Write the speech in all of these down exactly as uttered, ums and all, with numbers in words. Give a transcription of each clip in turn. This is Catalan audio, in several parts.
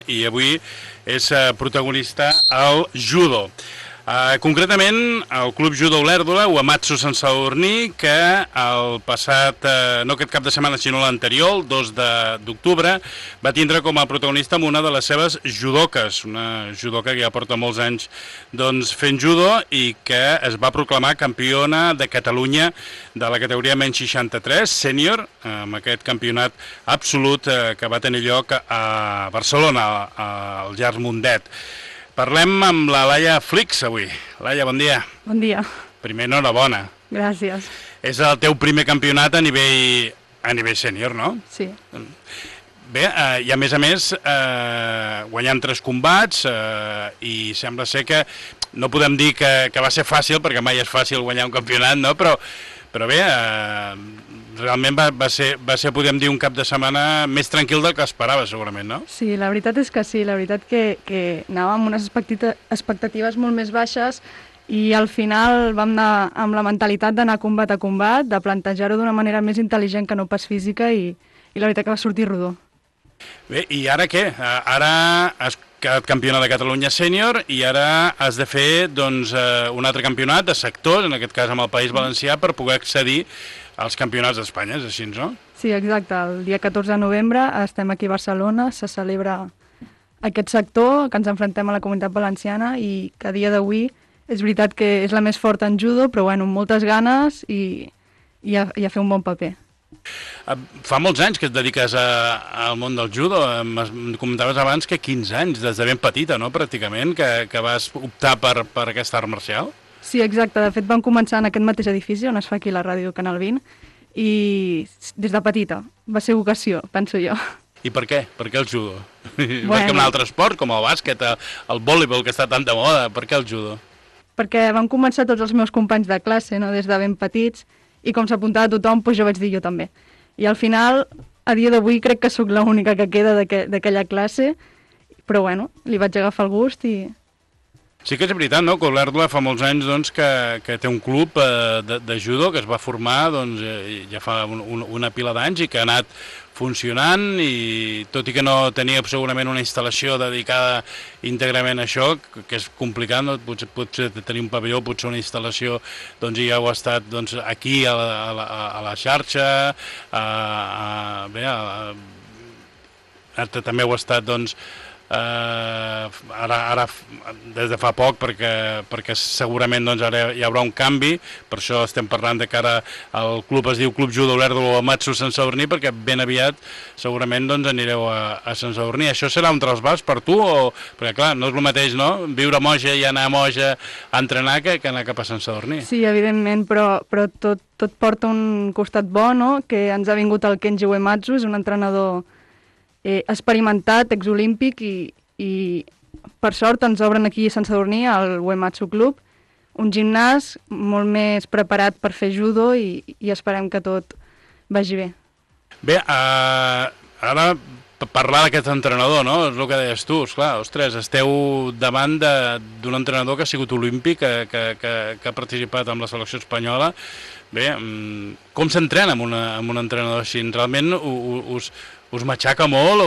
I avui és protagonista el judo. Uh, concretament, el Club Judo Olèrdola, Uematsu Sant Sadurní, que el passat, uh, no aquest cap de setmana, sinó l'anterior, el dos d'octubre, va tindre com a protagonista amb una de les seves judoques, una judoca que ja porta molts anys doncs, fent judo i que es va proclamar campiona de Catalunya de la categoria menys seixanta-tres, sènior, amb aquest campionat absolut uh, que va tenir lloc a Barcelona, al Llarg Mundet. Parlem amb la Laia Flix avui. Laia, bon dia. Bon dia. Primer, enhorabona. Gràcies. És el teu primer campionat a nivell, a nivell sènior, no? Sí. Bé, eh, i a més a més, eh, guanyant tres combats, eh, i sembla ser que no podem dir que, que va ser fàcil, perquè mai és fàcil guanyar un campionat, no? Però, però bé, eh, realment va, va, ser, va ser, podem dir, un cap de setmana més tranquil del que esperava, segurament, no? Sí, la veritat és que sí, la veritat que, que anàvem amb unes expectatives molt més baixes i al final vam anar amb la mentalitat d'anar combat a combat, de plantejar-ho d'una manera més intel·ligent que no pas física i, i la veritat que va sortir rodó. Bé, i ara què? Ara has quedat campiona de Catalunya sènior i ara has de fer doncs, un altre campionat de sectors, en aquest cas amb el País Valencià, per poder accedir als campionats d'Espanya, és així, no? Sí, exacte. El dia catorze de novembre estem aquí a Barcelona, se celebra aquest sector, que ens enfrontem a la Comunitat Valenciana i que a dia d'avui és veritat que és la més forta en judo, però bueno, amb moltes ganes i, i, a, i a fer un bon paper. Fa molts anys que et dediques a, al món del judo, em comentaves abans que quinze anys, des de ben petita, no?, pràcticament, que, que vas optar per, per aquesta art marcial. Sí, exacte. De fet, vam començar en aquest mateix edifici on es fa aquí la ràdio Canal vint i des de petita. Va ser vocació, penso jo. I per què? Per què el judo? Bueno. Perquè un altre esport, com el bàsquet, el vòleibol, que està tan de moda, per què el judo? Perquè vam començar tots els meus companys de classe, no?, des de ben petits, i com s'apuntava tothom, doncs jo vaig dir jo també. I al final, a dia d'avui, crec que sóc l'única que queda d'aquella classe, però bueno, li vaig agafar el gust i... Sí que és veritat, no?, que Olèrdola fa molts anys doncs, que, que té un club eh, de, de judo que es va formar doncs, eh, ja fa un, un, una pila d'anys i que ha anat funcionant i tot i que no tenia segurament una instal·lació dedicada íntegrament a això, que, que és complicat, no? potser, potser tenir un pavelló, potser una instal·lació, doncs ja ho ha estat doncs, aquí a la, a la, a la xarxa, a, a, bé, a, a, també ho ha estat doncs, Uh, ara, ara des de fa poc perquè, perquè segurament doncs, ara hi haurà un canvi, per això estem parlant de que ara el club es diu Club Judo Olèrdola Uematsu Sant Sadurní, perquè ben aviat segurament doncs, anireu a, a Sant Sadurní. Això serà un trasbals per tu? O... perquè clar, no és el mateix, no?, viure a Moja i anar a Moja a entrenar que, que anar cap a Sant Sadurní. Sí, evidentment, però, però tot, tot porta un costat bo, no?, que ens ha vingut el Kenji Uematsu, és un entrenador Eh, experimentat, exolímpic i, i per sort ens obren aquí a Sant Sadurní al Uematsu Club, un gimnàs molt més preparat per fer judo i, i esperem que tot vagi bé. Bé, uh, ara parlar d'aquest entrenador, no?, és el que deies tu, esclar, ostres, esteu davant d'un entrenador que ha sigut olímpic, que, que, que, que ha participat amb la selecció espanyola. Bé, com s'entrena amb, una, amb un entrenador així? Realment us, us matxaca molt o,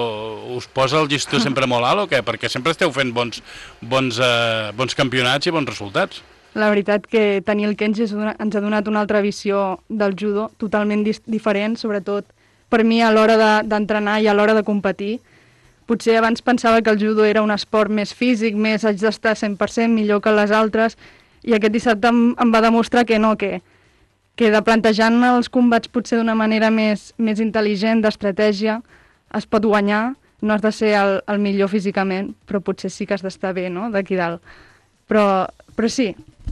o us posa el llistó sempre molt alt o què? Perquè sempre esteu fent bons, bons, eh, bons campionats i bons resultats. La veritat que tenir el Kenji ens ha donat una altra visió del judo, totalment diferent, sobretot per mi a l'hora d'entrenar i a l'hora de competir. Potser abans pensava que el judo era un esport més físic, més haig d'estar cent per cent millor que les altres, i aquest dissabte em, em va demostrar que no, que que de plantejant els combats potser d'una manera més, més intel·ligent, d'estratègia, es pot guanyar. No has de ser el, el millor físicament, però potser sí que has d'estar bé, no?, d'aquí dalt. Però, però sí,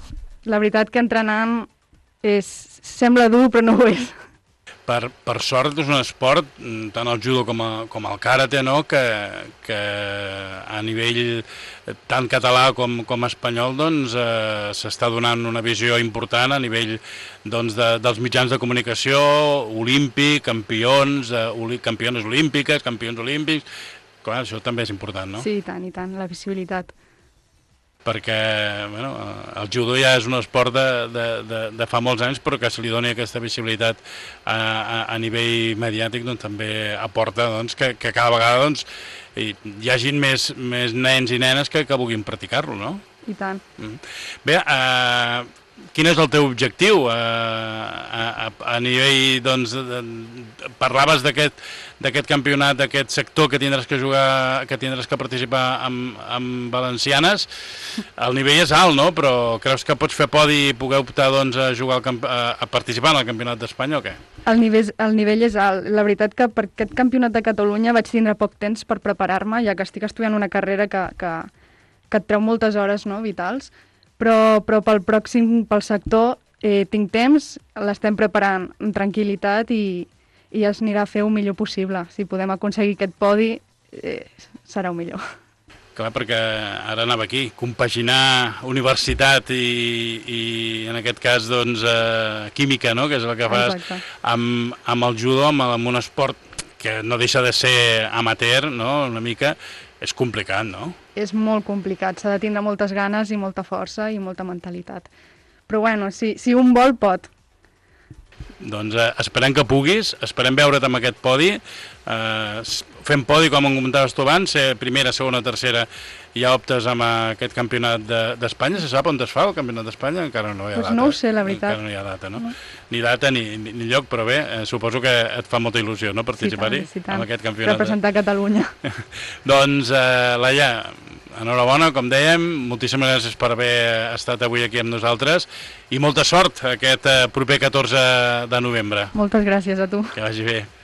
la veritat que entrenant és, sembla dur, però no ho és. Per, per sort és un esport, tant el judo com, a, com el karate, no?, que, que a nivell tant català com, com espanyol doncs, eh, s'està donant una visió important a nivell doncs, de, dels mitjans de comunicació, olímpic, campions, eh, oli, campiones olímpiques, campions olímpics. Clar, això també és important, no? Sí, i tant, i tant, la visibilitat. Perquè bueno, el judo ja és un esport de, de, de, de fa molts anys, però que se li doni aquesta visibilitat a, a, a nivell mediàtic doncs, també aporta doncs, que, que cada vegada doncs, i hi hagin més, més nens i nenes que, que vulguin practicar-lo, no? I tant. Mm. Bé, eh, quin és el teu objectiu? Eh, a, a, a nivell, doncs, de, de, parlaves d'aquest d'aquest campionat, d'aquest sector que tindràs que jugar, que tindràs que participar amb, amb valencianes. El nivell és alt, no? Però creus que pots fer podi i poder optar, doncs, a, jugar al camp a, a participar en el Campionat d'Espanya o què? El nivell, el nivell és alt. La veritat que per aquest Campionat de Catalunya vaig tindre poc temps per preparar-me, ja que estic estudiant una carrera que, que, que et treu moltes hores, no?, vitals, però, però pel pròxim, pel sector, eh, tinc temps, l'estem preparant amb tranquil·litat i, i es anirà a fer el millor possible. Si podem aconseguir aquest podi, eh, serà el millor. Clar, perquè ara anava aquí, compaginar universitat i, i en aquest cas, doncs, eh, química, no?, que és el que fas amb, amb el judo, amb, amb un esport que no deixa de ser amateur, no?, una mica, és complicat, no? És molt complicat, s'ha de tindre moltes ganes i molta força i molta mentalitat. Però bueno, si, si un vol, pot. Doncs eh, esperem que puguis, esperem veure't amb aquest podi, eh, fem podi, com em comentaves tu abans, ser primera, segona, tercera, i ja optes amb aquest campionat d'Espanya. Se sap on es fa el campionat d'Espanya? Encara no hi ha pues data. No ho sé, la veritat. Encara no hi ha data, no? no. Ni data ni, ni, ni lloc, però bé, eh, suposo que et fa molta il·lusió, no?, participar-hi sí, tant, sí, tant. en aquest campionat. Representar Catalunya. Doncs, eh, Laia, enhorabona, com dèiem, moltíssimes gràcies per haver estat avui aquí amb nosaltres i molta sort aquest eh, proper catorze de novembre. Moltes gràcies a tu. Que vagi bé.